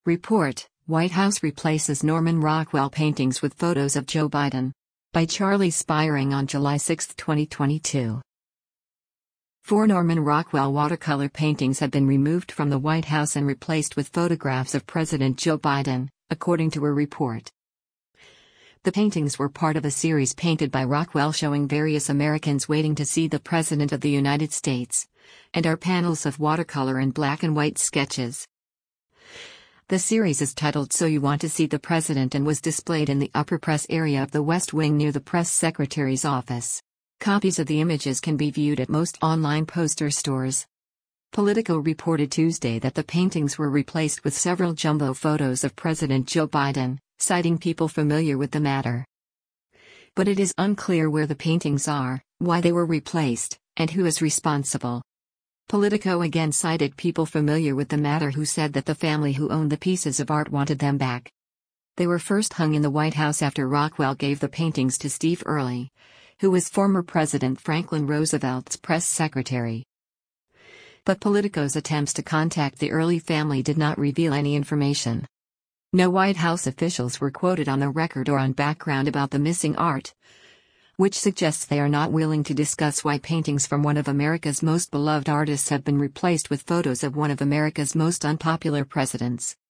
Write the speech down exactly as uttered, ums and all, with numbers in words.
Report: White House replaces Norman Rockwell paintings with photos of Joe Biden. By Charlie Spiering on July sixth, twenty twenty-two. Four Norman Rockwell watercolor paintings have been removed from the White House and replaced with photographs of President Joe Biden, according to a report. The paintings were part of a series painted by Rockwell showing various Americans waiting to see the President of the United States, and are panels of watercolor and black and white sketches. The series is titled So You Want to See the President and was displayed in the upper press area of the West Wing near the press secretary's office. Copies of the images can be viewed at most online poster stores. Politico reported Tuesday that the paintings were replaced with several jumbo photos of President Joe Biden, citing people familiar with the matter. But it is unclear where the paintings are, why they were replaced, and who is responsible. Politico again cited people familiar with the matter who said that the family who owned the pieces of art wanted them back. They were first hung in the White House after Rockwell gave the paintings to Steve Early, who was former President Franklin Roosevelt's press secretary. But Politico's attempts to contact the Early family did not reveal any information. No White House officials were quoted on the record or on background about the missing art, which suggests they are not willing to discuss why paintings from one of America's most beloved artists have been replaced with photos of one of America's most unpopular presidents.